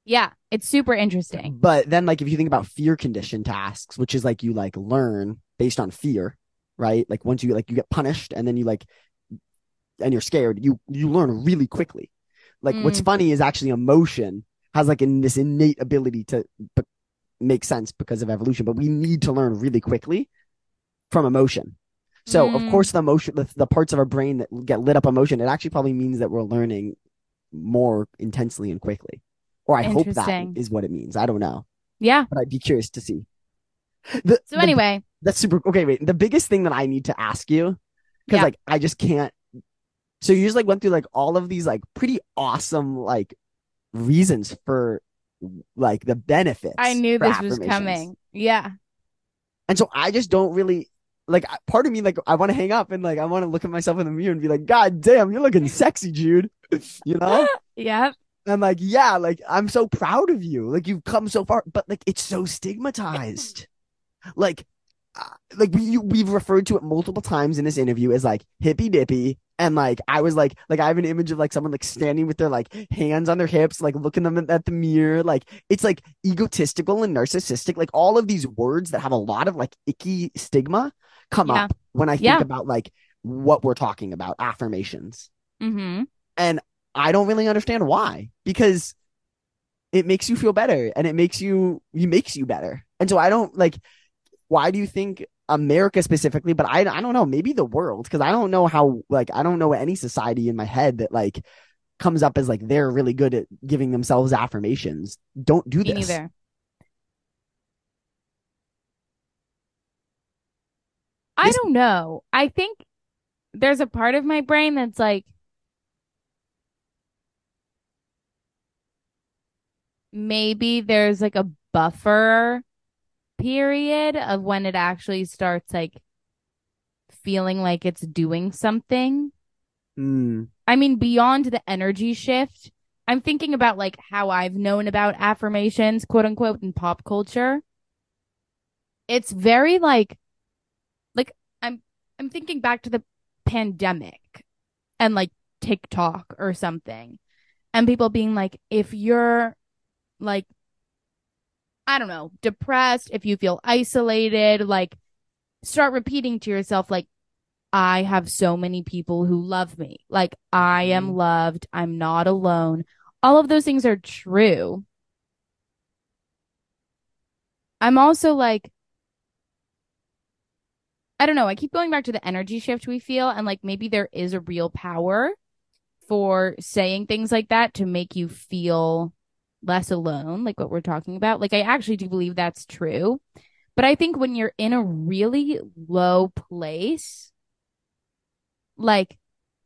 Yeah, it's super interesting.
But then like if you think about fear conditioned tasks, which is like you like learn based on fear, right? Like once you like you get punished and then you like and you're scared, you you learn really quickly. Like what's
Mm,
funny is actually emotion has like in this innate ability to b- make sense because of evolution, but we need to learn really quickly from emotion. So of
mm,
course the emotion, the, the parts of our brain that get lit up emotion, it actually probably means that we're learning more intensely and quickly. Or I hope that
interesting.
is what it means. I don't know,
Yeah.
but I'd be curious to see. The
So
the
anyway,
that's super okay. Wait, the biggest thing that I need to ask you because
yeah,
like I just can't. So you just like went through like all of these like pretty awesome like reasons for like the
I
benefits
knew
for
this was
affirmations.
coming. Yeah.
And so I just don't really like part of me like I want to hang up and like I want to look at myself in the mirror and be like, God damn, you're looking sexy, Jude. You know?
Yeah.
I'm like, yeah, like I'm so proud of you. Like you've come so far, but like it's so stigmatized. Like uh, like we we've referred to it multiple times in this interview as like hippy dippy. And like I was like like I have an image of like someone like standing with their like hands on their hips, like looking them at, at the mirror. Like it's like egotistical and narcissistic. Like all of these words that have a lot of like icky stigma come
Yeah.
up when I think
Yeah.
about like what we're talking about, affirmations.
Mm-hmm.
And I don't really understand why. Because it makes you feel better and it makes you it makes you better. And so I don't like why do you think America specifically, but I I don't know, maybe the world, because I don't know how like I don't know any society in my head that like comes up as like they're really good at giving themselves affirmations. Don't do
Me
this.
neither. I
This
don't know. I think there's a part of my brain that's like, maybe there's like a buffer period of when it actually starts like feeling like it's doing something.
mm,
I mean, beyond the energy shift, I'm thinking about like how I've known about affirmations, quote unquote, in pop culture. It's very like like I'm I'm thinking back to the pandemic and like TikTok or something. And people being like, if you're like, I don't know, depressed, if you feel isolated, like start repeating to yourself, like, I have so many people who love me. Like, I am
mm,
loved. I'm not alone. All of those things are true. I'm also like, I don't know. I keep going back to the energy shift we feel, and like maybe there is a real power for saying things like that to make you feel less alone, like what we're talking about. Like, I actually do believe that's true. But I think when you're in a really low place, like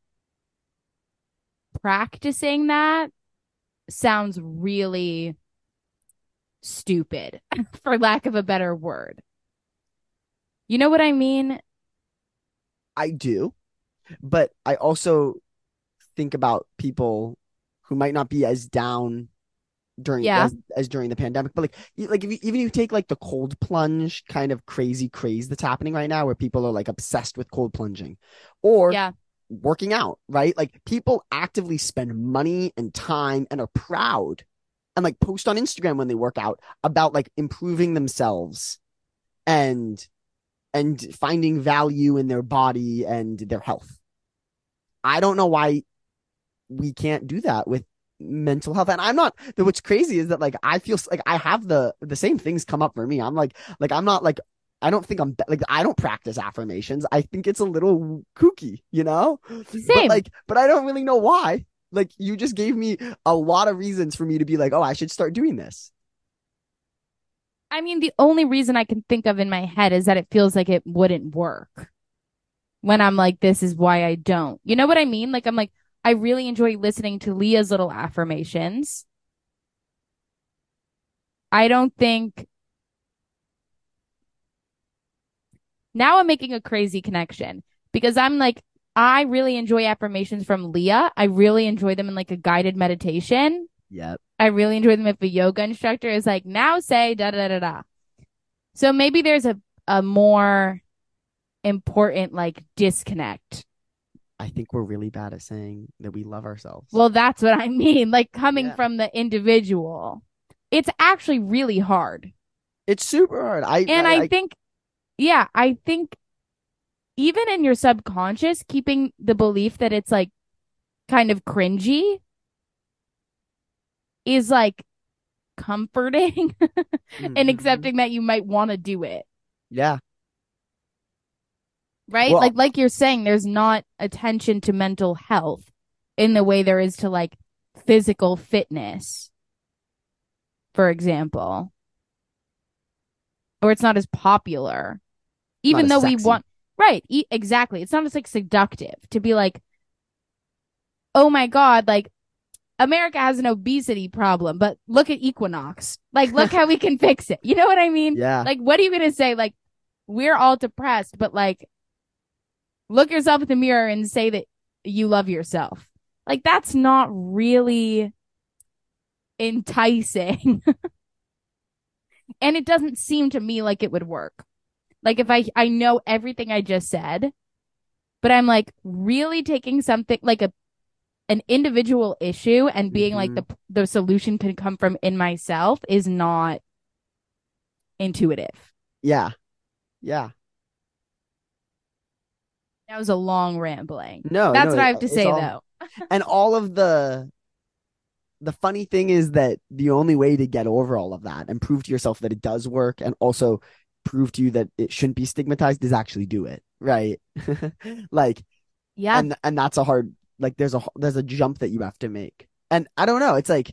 practicing that sounds really stupid, for lack of a better word. You know what I mean?
I do, but I also think about people who might not be as down during
Yeah.
as as during the pandemic. But like you, like if you, even you take like the cold plunge kind of crazy craze that's happening right now, where people are like obsessed with cold plunging, or
Yeah.
working out, right? Like people actively spend money and time and are proud and like post on Instagram when they work out about like improving themselves and and finding value in their body and their health. I don't know why we can't do that with mental health. And I'm not, what's crazy is that like I feel like I have the the same things come up for me. I'm like like I'm not like I don't think I'm like I don't practice affirmations. I think it's a little kooky, you know? But
Same.
like but I don't really know why. Like you just gave me a lot of reasons for me to be like, "Oh, I should start doing this."
I mean, the only reason I can think of in my head is that it feels like it wouldn't work when I'm like, this is why I don't. You know what I mean? Like, I'm like, I really enjoy listening to Leah's little affirmations. I don't think now I'm making a crazy connection because I'm like, I really enjoy affirmations from Leah. I really enjoy them in like a guided meditation.
Yep.
I really enjoy them if a yoga instructor is like, now say da da da da. So maybe there's a, a more important like disconnect.
I think we're really bad at saying that we love ourselves.
Well, that's what I mean. Like coming
Yeah.
from the individual. It's actually really hard.
It's super hard. I,
And
I,
I
I
think, yeah, I think even in your subconscious, keeping the belief that it's like kind of cringy is like comforting and
mhm.
accepting that you might want to do it.
Yeah.
Right?
Well,
Like like you're saying, there's not attention to mental health in the way there is to like physical fitness, for example. Or it's not as popular.
not
Even
as
though we
sexy.
want right, e- exactly. It's not as like seductive to be like, oh my God, like America has an obesity problem, but look at Equinox. Like, look how we can fix it. You know what I mean?
Yeah.
Like, what are you going to say? Like, we're all depressed, but like, look yourself in the mirror and say that you love yourself. Like, that's not really enticing. And it doesn't seem to me like it would work. Like, if I, I know everything I just said, but I'm like really taking something like a an individual issue and being like
hmm
the the solution can come from in myself is not intuitive.
Yeah. Yeah.
That was a long rambling.
No,
That's
no,
what I
it,
have to
it's
say
all,
though.
and all of the the funny thing is that the only way to get over all of that and prove to yourself that it does work and also prove to you that it shouldn't be stigmatized is actually do it, right? Like,
Yeah,
and and that's a hard, like there's a there's a jump that you have to make. And I don't know, it's like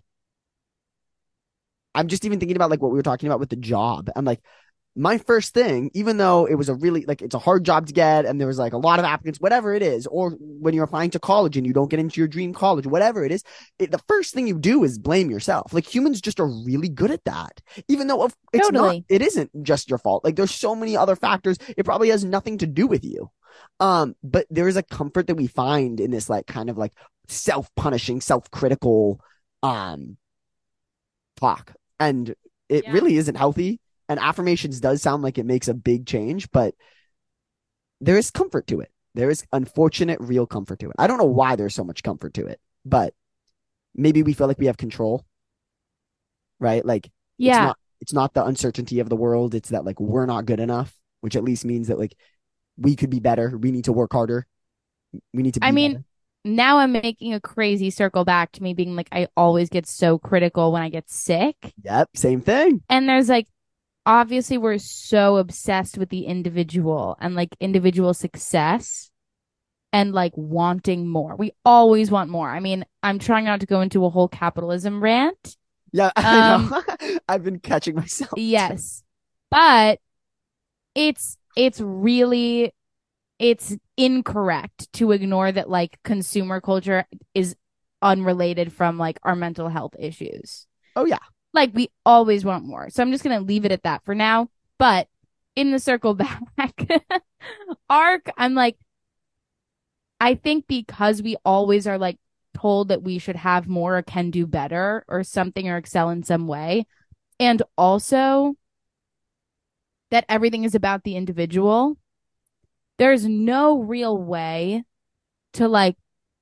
I'm just even thinking about like what we were talking about with the job. I'm like, my first thing, even though it was a really like it's a hard job to get and there was like a lot of applicants, whatever it is, or when you're applying to college and you don't get into your dream college, whatever it is, it, the first thing you do is blame yourself. Like humans just are really good at that, even though it's not,
totally.
it isn't just your fault. Like there's so many other factors. It probably has nothing to do with you. Um, but there is a comfort that we find in this like kind of like self-punishing, self-critical um talk. And it
Yeah.
really isn't healthy. And affirmations does sound like it makes a big change, but there is comfort to it. There is unfortunate, real comfort to it. I don't know why there's so much comfort to it, but maybe we feel like we have control, right? Like it's
Yeah.
not it's not the uncertainty of the world. It's that like we're not good enough, which at least means that like we could be better. We need to work harder. We need to
I
be
mean,
better.
now I'm making a crazy circle back to me being like, I always get so critical when I get sick.
Yep, same thing.
And there's like, obviously, we're so obsessed with the individual and like individual success and like wanting more. We always want more. I mean, I'm trying not to go into a whole capitalism rant.
Yeah, I
Um,
know. I've been catching myself too.
yes. But it's it's really it's incorrect to ignore that like consumer culture is unrelated from like our mental health issues.
Oh yeah.
Like we always want more. So I'm just going to leave it at that for now. But in the circle back arc, I'm like I think because we always are like told that we should have more or can do better or something or excel in some way. And also that everything is about the individual. There's no real way to like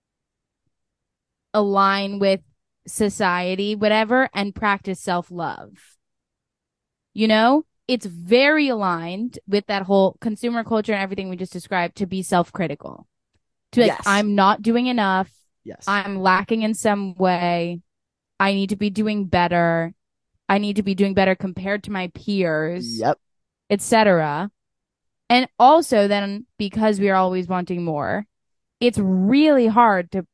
align with society, whatever, and practice self love. You know, it's very aligned with that whole consumer culture and everything we just described to be self critical. To be like,
Yes.
I'm not doing enough.
Yes.
I'm lacking in some way. I need to be doing better. I need to be doing better compared to my peers,
Yep.
et cetera. And also then because we are always wanting more, it's really hard to,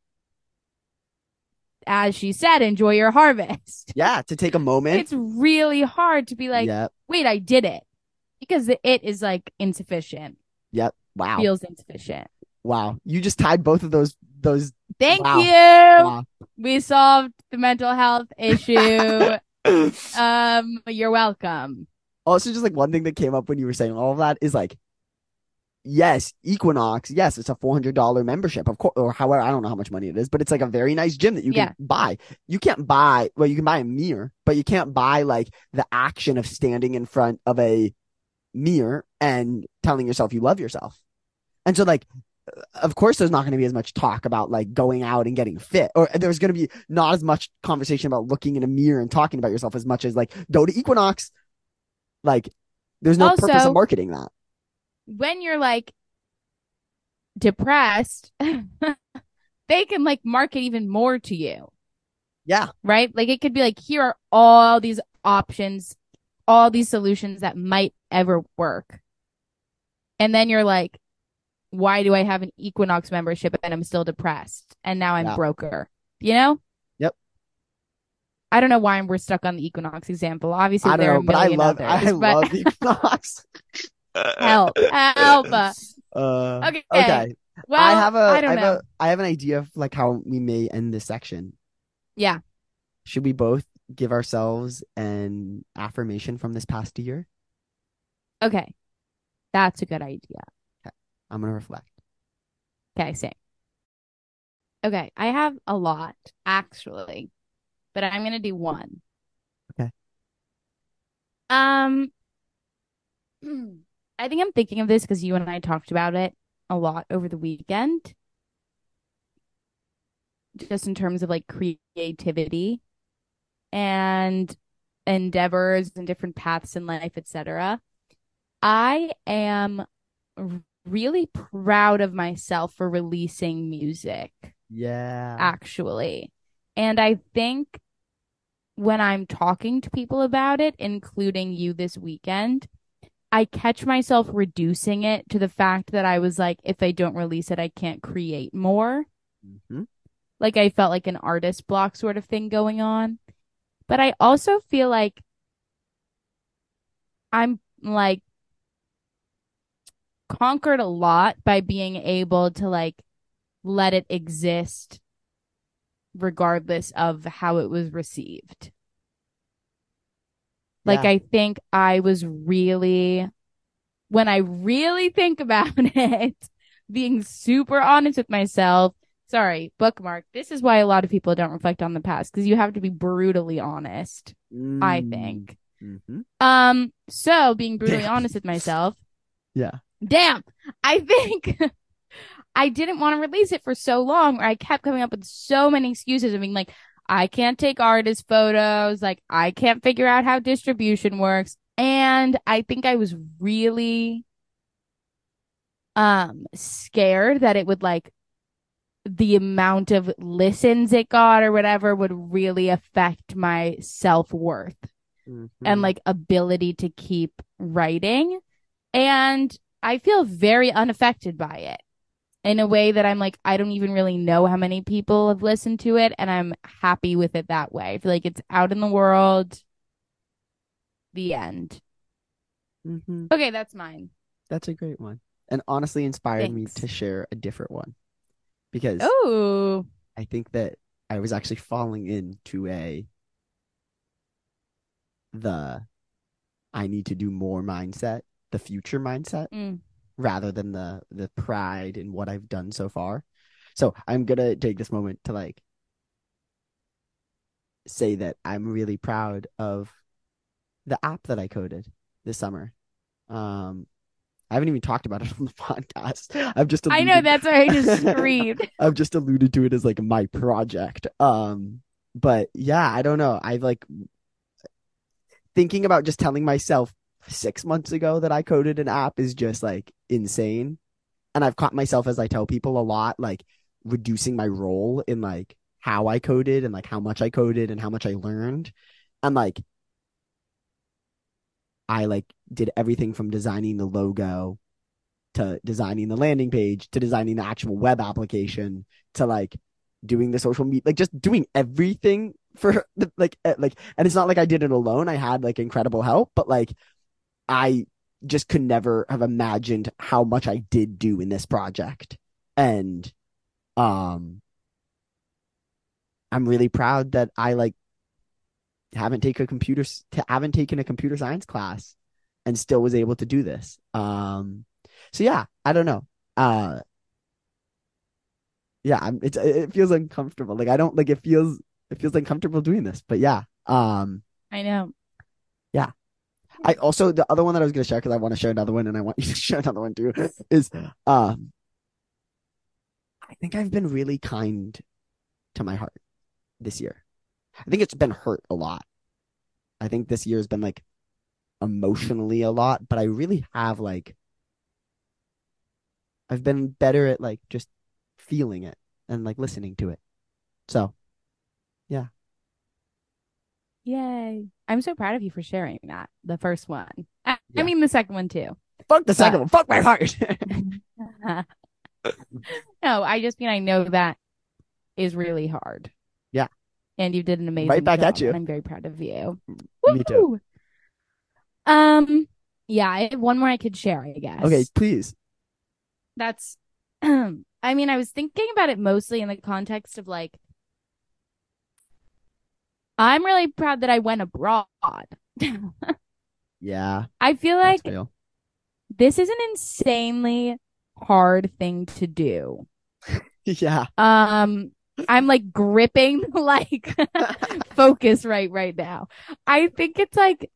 as she said, enjoy your harvest.
Yeah. To take a moment.
It's really hard to be like,
Yep.
wait, I did it. Because the it is like insufficient,
Yep. Wow.
feels insufficient.
Wow. You just tied both of those those
Thank
wow.
you.
Wow.
We solved the mental health issue. Um, you're welcome.
Also, just like one thing that came up when you were saying all of that is like, yes, Equinox, yes, it's a four hundred dollars membership, of course, or however, I don't know how much money it is, but it's like a very nice gym that you
Yeah.
can buy. You can't buy, well, you can buy a mirror, but you can't buy like the action of standing in front of a mirror and telling yourself you love yourself. And so, like, of course there's not going to be as much talk about like going out and getting fit, or there's going to be not as much conversation about looking in a mirror and talking about yourself as much as like go to Equinox. Like there's no purpose of
Also,
marketing that.
when you're like depressed, they can like market even more to you,
Yeah.
right? Like it could be like, here are all these options, all these solutions that might ever work. And then you're like, why do I have an Equinox membership and I'm still depressed? And now I'm
Yeah.
broker, you know?
Yep.
I don't know why we're stuck on the Equinox example. Obviously,
I don't
there
know,
are a
but I
million
love
others.
I
but
love Equinox.
help, help.
Uh,
Okay.
okay.
Well,
I have a
I
I
don't
have
know.
a I have an idea of like how we may end this section.
Yeah.
Should we both give ourselves an affirmation from this past year?
Okay. That's a good idea.
Okay. I'm gonna reflect.
Okay, same. Okay, I have a lot actually, but I'm gonna do one.
Okay.
Um, I think I'm thinking of this because you and I talked about it a lot over the weekend, just in terms of like creativity and endeavors and different paths in life, et cetera. I am r- really proud of myself for releasing music,
Yeah.
actually. And I think when I'm talking to people about it, including you this weekend, I catch myself reducing it to the fact that I was like, if I don't release it, I can't create more.
Mm-hmm.
Like I felt like an artist block sort of thing going on. But I also feel like I'm like conquered a lot by being able to like let it exist regardless of how it was received. Like
Yeah.
I think I was really, when I really think about it, being super honest with myself. Sorry, bookmark. This is why a lot of people don't reflect on the past because you have to be brutally honest, I
Mm.
think.
Mm-hmm.
Um, so being brutally
Damn.
honest with myself,
Yeah.
damn, I think I didn't want to release it for so long, or I kept coming up with so many excuses of being like, I can't take artist photos, like I can't figure out how distribution works. And I think I was really um scared that it would like the amount of listens it got or whatever would really affect my self-worth
Mm-hmm.
and like ability to keep writing. And I feel very unaffected by it in a way that I'm like, I don't even really know how many people have listened to it, and I'm happy with it that way. I feel like it's out in the world. The end.
Mm-hmm.
Okay, that's mine.
That's a great one. And honestly inspired me
Thanks.
to share a different one because
Oh,
I think that I was actually falling into a the I need to do more mindset, the future mindset,
mm.
rather than the the pride in what I've done so far. So I'm gonna take this moment to like say that I'm really proud of the app that I coded this summer. Um, I haven't even talked about it on the podcast. I've just
I
alluded,
know that's why I just screamed.
I've just alluded to it as like my project. Um, but yeah, I don't know. I've like thinking about just telling myself six months ago that I coded an app is just like insane. And I've caught myself as I tell people a lot, like reducing my role in like how I coded and like how much I coded and how much I learned. And like I like did everything from designing the logo to designing the landing page to designing the actual web application to like doing the social media, like just doing everything for the, like eh, like and it's not like I did it alone. I had like incredible help, but like I just could never have imagined how much I did do in this project. And um I'm really proud that I like haven't taken a computer haven't taken a computer science class and still was able to do this. Um so yeah, I don't know. Uh yeah, I'm it's it feels uncomfortable. Like I don't like it feels it feels uncomfortable doing this, but yeah. Um
I know.
yeah. I also the other one that I was gonna share because I want to share another one and I want you to share another one too is um think I've been really kind to my heart this year. I think it's been hurt a lot. I think this year has been like emotionally a lot, but I really have like I've been better at like just feeling it and like listening to it. So, yeah.
Yay. I'm so proud of you for sharing that. The first one. I, I
Yeah.
mean, the second one too.
Fuck the second one. Fuck my heart.
No, I just mean I know that is really hard.
Yeah.
And you did an amazing
Right back
job,
at you.
and I'm very proud of you.
Me too.
Woo! Um, yeah, I have one more I could share, I guess.
Okay, please.
That's, I mean, I was thinking about it mostly in the context of like, I'm really proud that I went abroad.
Yeah,
I feel
that's
like
real.
this is an insanely hard thing to do.
Yeah.
Um, I'm like gripping like focus right right now. I think it's like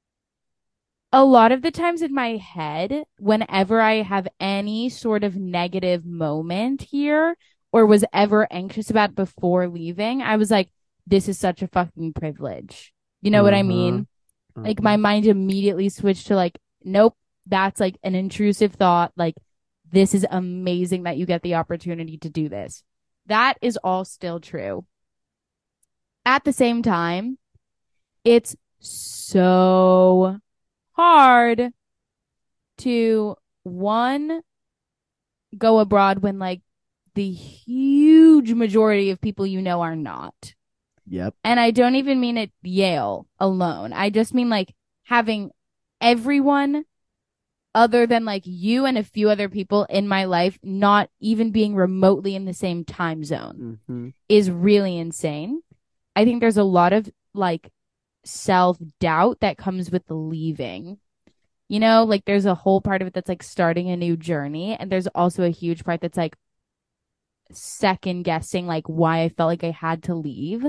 a lot of the times in my head, whenever I have any sort of negative moment here or was ever anxious about before leaving, I was like, this is such a fucking privilege. You know what I
Uh-huh.
mean? Like
Uh-huh.
my mind immediately switched to like, nope, that's like an intrusive thought. Like, this is amazing that you get the opportunity to do this. That is all still true. At the same time, it's so hard to one go abroad when like the huge majority of people you know are not.
Yep.
And I don't even mean at Yale alone. I just mean like having everyone other than like you and a few other people in my life not even being remotely in the same time zone
Mm-hmm.
is really insane. I think there's a lot of like self-doubt that comes with leaving. You know, like there's a whole part of it that's like starting a new journey. And there's also a huge part that's like second guessing like why I felt like I had to leave.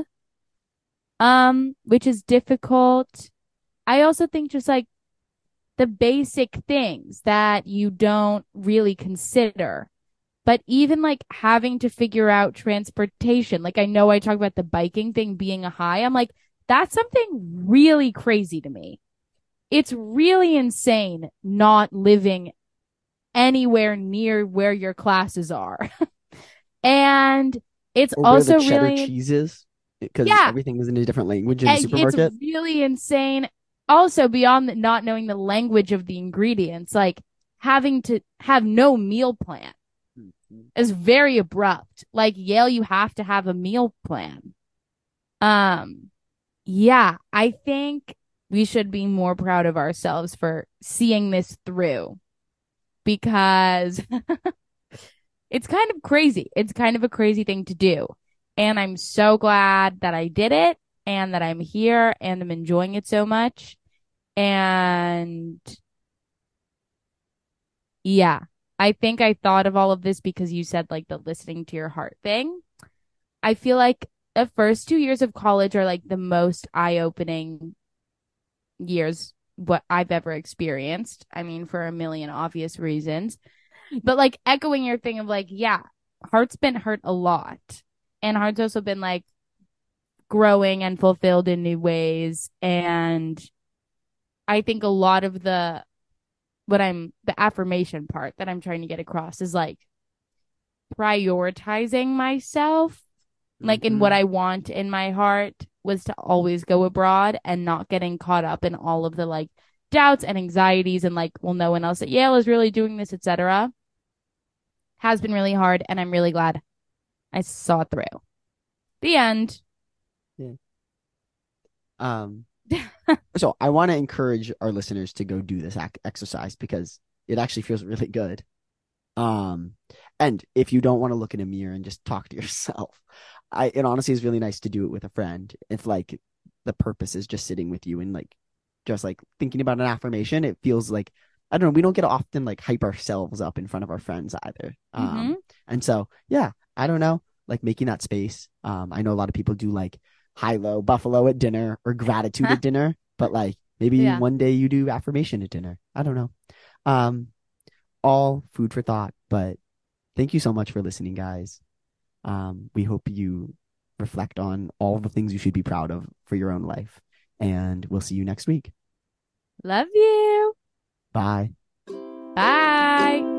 Um, which is difficult. I also think just like the basic things that you don't really consider. But even like having to figure out transportation, like I know I talk about the biking thing being a high. I'm like, that's something really crazy to me. It's really insane not living anywhere near where your classes are. And it's
Or where
also
the cheddar
really,
cheese is, because
yeah,
everything is in a different language in the
and it's
supermarket.
really insane. Also, beyond the, not knowing the language of the ingredients, like having to have no meal plan
Mhm.
is very abrupt. Like Yale, you have to have a meal plan. Um, yeah, I think we should be more proud of ourselves for seeing this through because it's kind of crazy. It's kind of a crazy thing to do. And I'm so glad that I did it and that I'm here and I'm enjoying it so much. And yeah, I think I thought of all of this because you said like the listening to your heart thing. I feel like the first two years of college are like the most eye-opening years what I've ever experienced. I mean, for a million obvious reasons. But like echoing your thing of like, yeah, Heart's been hurt a lot. And Heart's also been like growing and fulfilled in new ways. And I think a lot of the what I'm the affirmation part that I'm trying to get across is like prioritizing myself, like in what
Mhm.
I want in my heart was to always go abroad and not getting caught up in all of the like doubts and anxieties and like, well, no one else at Yale is really doing this, et cetera. Has been really hard, and I'm really glad I saw it through. The end.
Yeah. Um, so I want to encourage our listeners to go do this ac- exercise because it actually feels really good. Um, and if you don't want to look in a mirror and just talk to yourself, I it honestly is really nice to do it with a friend. If like the purpose is just sitting with you and like just like thinking about an affirmation, it feels like I don't know, we don't get to often like hype ourselves up in front of our friends either.
Mm-hmm.
Um, and so yeah, I don't know, like making that space. Um, I know a lot of people do like high-low buffalo at dinner or gratitude at dinner, but like maybe
Yeah.
one day you do affirmation at dinner. I don't know. Um, all food for thought, but thank you so much for listening, guys. Um, we hope you reflect on all the things you should be proud of for your own life. And we'll see you next week.
Love you.
Bye.
Bye.